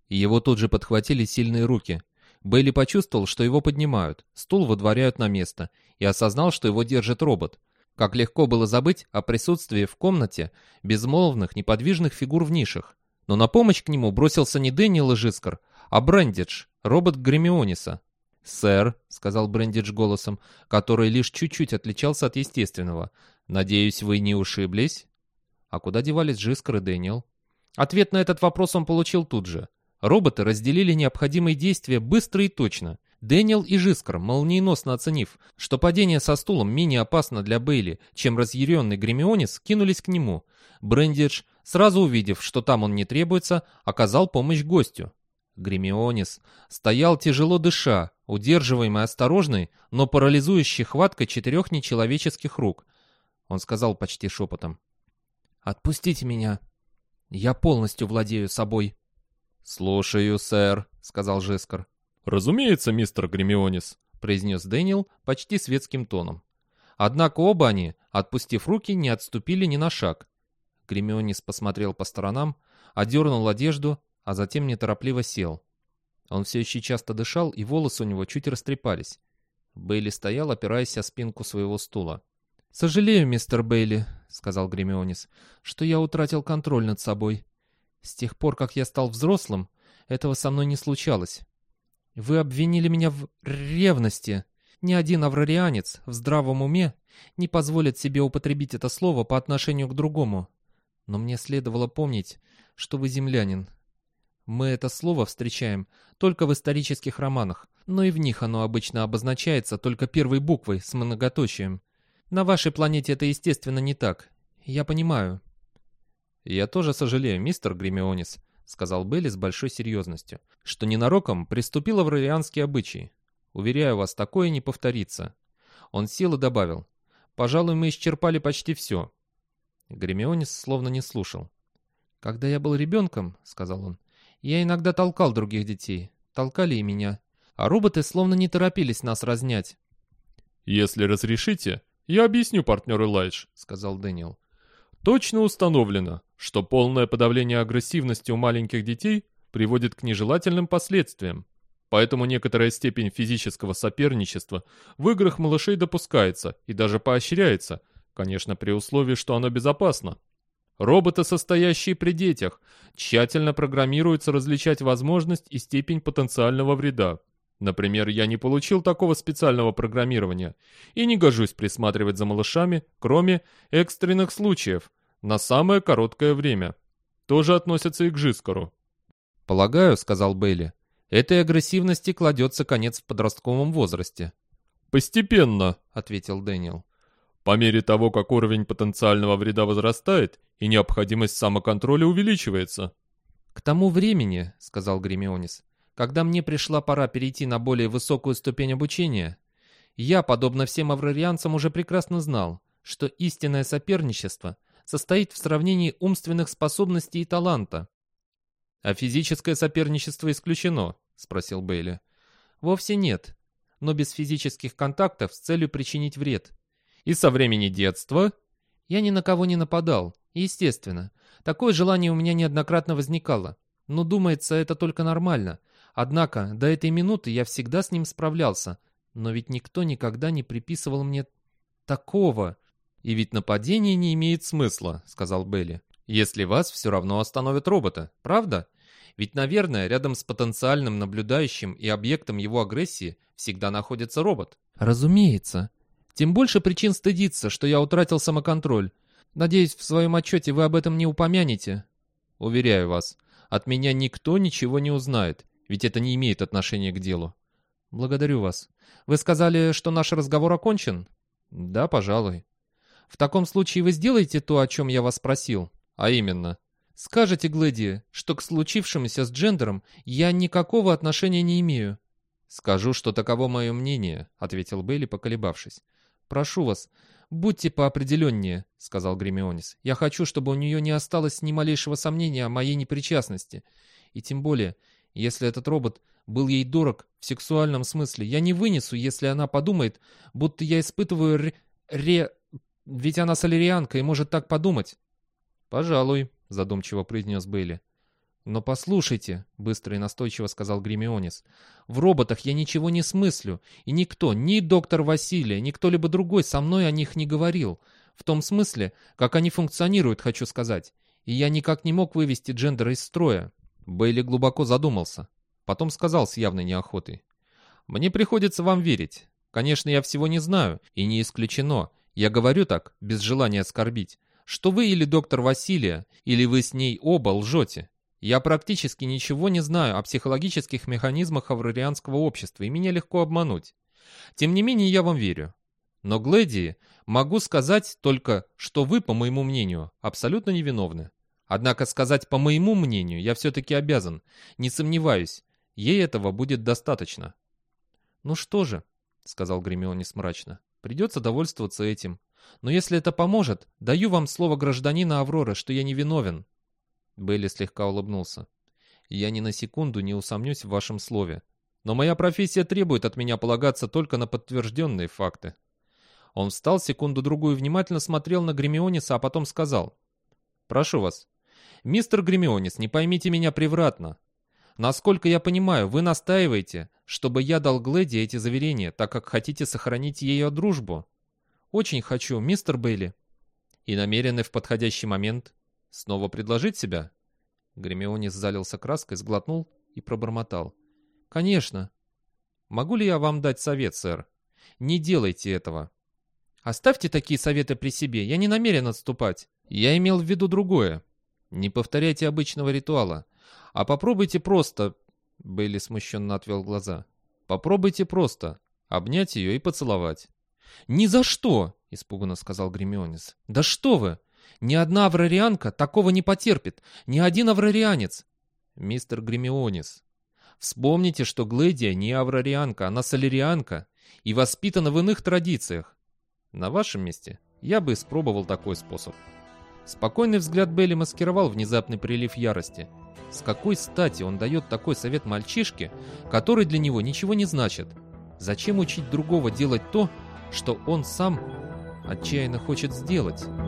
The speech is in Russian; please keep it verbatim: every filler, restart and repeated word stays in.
И его тут же подхватили сильные руки. Бейли почувствовал, что его поднимают, стул выдворяют на место, и осознал, что его держит робот. Как легко было забыть о присутствии в комнате безмолвных, неподвижных фигур в нишах. Но на помощь к нему бросился не Дэниел Жизкар, а Брендидж, робот Гермионеса. «Сэр», — сказал Брендидж голосом, который лишь чуть-чуть отличался от естественного, — «надеюсь, вы не ушиблись?» А куда девались Жизкар и Дэниел? Ответ на этот вопрос он получил тут же. Роботы разделили необходимые действия быстро и точно. Дэниел и Жизкар, молниеносно оценив, что падение со стулом менее опасно для Бейли, чем разъяренный Гермионес, кинулись к нему. Брендидж, сразу увидев, что там он не требуется, оказал помощь гостю. Гермионес стоял тяжело дыша, удерживаемый осторожной, но парализующей хваткой четырех нечеловеческих рук. Он сказал почти шепотом: «Отпустите меня. Я полностью владею собой». «Слушаю, сэр», — сказал Жизкар. «Разумеется, мистер Гермионес», — произнес Дэниел почти светским тоном. Однако оба они, отпустив руки, не отступили ни на шаг. Гермионес посмотрел по сторонам, одернул одежду, а затем неторопливо сел. Он все еще часто дышал, и волосы у него чуть растрепались. Бейли стоял, опираясь о спинку своего стула. «Сожалею, мистер Бейли», — сказал Гермионес, — «что я утратил контроль над собой. С тех пор, как я стал взрослым, этого со мной не случалось. Вы обвинили меня в ревности. Ни один аврарианец в здравом уме не позволит себе употребить это слово по отношению к другому. Но мне следовало помнить, что вы землянин. Мы это слово встречаем только в исторических романах, но и в них оно обычно обозначается только первой буквой с многоточием. На вашей планете это, естественно, не так. Я понимаю». «Я тоже сожалею, мистер Гермионес», — сказал Бейли с большой серьезностью, «что ненароком приступил аврарианский обычай. Уверяю вас, такое не повторится». Он сел и добавил: «Пожалуй, мы исчерпали почти все». Гермионес словно не слушал. «Когда я был ребенком, — сказал он, — я иногда толкал других детей, толкали и меня, а роботы словно не торопились нас разнять». «Если разрешите, я объясню, партнер Элайдж», — сказал Дэниел. «Точно установлено, что полное подавление агрессивности у маленьких детей приводит к нежелательным последствиям. Поэтому некоторая степень физического соперничества в играх малышей допускается и даже поощряется, конечно, при условии, что оно безопасно. Роботы, состоящие при детях, тщательно программируются различать возможность и степень потенциального вреда. Например, я не получил такого специального программирования и не гожусь присматривать за малышами, кроме экстренных случаев, на самое короткое время. Тоже относится и к Жизкару». «Полагаю, — сказал Бейли, — этой агрессивности кладется конец в подростковом возрасте». «Постепенно, — ответил Дэниел. По мере того, как уровень потенциального вреда возрастает и необходимость самоконтроля увеличивается». «К тому времени, — сказал Гермионес, — когда мне пришла пора перейти на более высокую ступень обучения, я, подобно всем аврарианцам, уже прекрасно знал, что истинное соперничество состоит в сравнении умственных способностей и таланта». «А физическое соперничество исключено?» — спросил Бейли. «Вовсе нет, но без физических контактов с целью причинить вред». «И со времени детства?» «Я ни на кого не нападал, естественно. Такое желание у меня неоднократно возникало. Но, думается, это только нормально. Однако, до этой минуты я всегда с ним справлялся. Но ведь никто никогда не приписывал мне такого». «И ведь нападение не имеет смысла», — сказал Бейли, «если вас все равно остановят роботы, правда? Ведь, наверное, рядом с потенциальным наблюдающим и объектом его агрессии всегда находится робот». «Разумеется. Тем больше причин стыдиться, что я утратил самоконтроль. Надеюсь, в своем отчете вы об этом не упомянете». «Уверяю вас, от меня никто ничего не узнает, ведь это не имеет отношения к делу». «Благодарю вас. Вы сказали, что наш разговор окончен?» «Да, пожалуй». «В таком случае вы сделаете то, о чем я вас спросил, а именно, скажете Глэди, что к случившемуся с Джендером я никакого отношения не имею». «Скажу, что таково мое мнение», — ответил Бейли, поколебавшись. «Прошу вас, будьте поопределеннее», — сказал Гермионес. «Я хочу, чтобы у нее не осталось ни малейшего сомнения о моей непричастности. И тем более, если этот робот был ей дорог в сексуальном смысле, я не вынесу, если она подумает, будто я испытываю ре... ре... Ведь она солярианка и может так подумать». «Пожалуй», — задумчиво произнес Бейли. «Но послушайте», — быстро и настойчиво сказал Гермионес, «в роботах я ничего не смыслю, и никто, ни доктор Василия, ни кто-либо другой со мной о них не говорил. В том смысле, как они функционируют, хочу сказать. И я никак не мог вывести Джендера из строя». Бейли глубоко задумался. Потом сказал с явной неохотой: «Мне приходится вам верить. Конечно, я всего не знаю, и не исключено. Я говорю так, без желания оскорбить, что вы или доктор Василия, или вы с ней оба лжете. Я практически ничего не знаю о психологических механизмах аврарианского общества, и меня легко обмануть. Тем не менее, я вам верю. Но, Глэдии, могу сказать только, что вы, по моему мнению, абсолютно невиновны. Однако сказать «по моему мнению» я все-таки обязан. Не сомневаюсь, ей этого будет достаточно». «Ну что же», — сказал Гермионес мрачно, — «придется довольствоваться этим. Но если это поможет, даю вам слово гражданина Авроры, что я невиновен». Бейли слегка улыбнулся. «Я ни на секунду не усомнюсь в вашем слове. Но моя профессия требует от меня полагаться только на подтвержденные факты». Он встал, секунду-другую внимательно смотрел на Гермионеса, а потом сказал: «Прошу вас, мистер Гермионес, не поймите меня превратно. Насколько я понимаю, вы настаиваете, чтобы я дал Глэди эти заверения, так как хотите сохранить ее дружбу». «Очень хочу, мистер Бейли». «И намерены в подходящий момент снова предложить себя?» Гермионес залился краской, сглотнул и пробормотал: «Конечно». «Могу ли я вам дать совет, сэр? Не делайте этого». «Оставьте такие советы при себе, я не намерен отступать. Я имел в виду другое. Не повторяйте обычного ритуала, а попробуйте просто...» Бейли смущенно отвел глаза. «Попробуйте просто обнять ее и поцеловать». «Ни за что!» — испуганно сказал Гермионес. «Да что вы! Ни одна аврарианка такого не потерпит, ни один аврарианец!» «Мистер Гермионес, вспомните, что Глэдия не аврарианка, она солярианка и воспитана в иных традициях. На вашем месте я бы испробовал такой способ». Спокойный взгляд Бейли маскировал внезапный прилив ярости. С какой стати он дает такой совет мальчишке, который для него ничего не значит? Зачем учить другого делать то, что он сам отчаянно хочет сделать?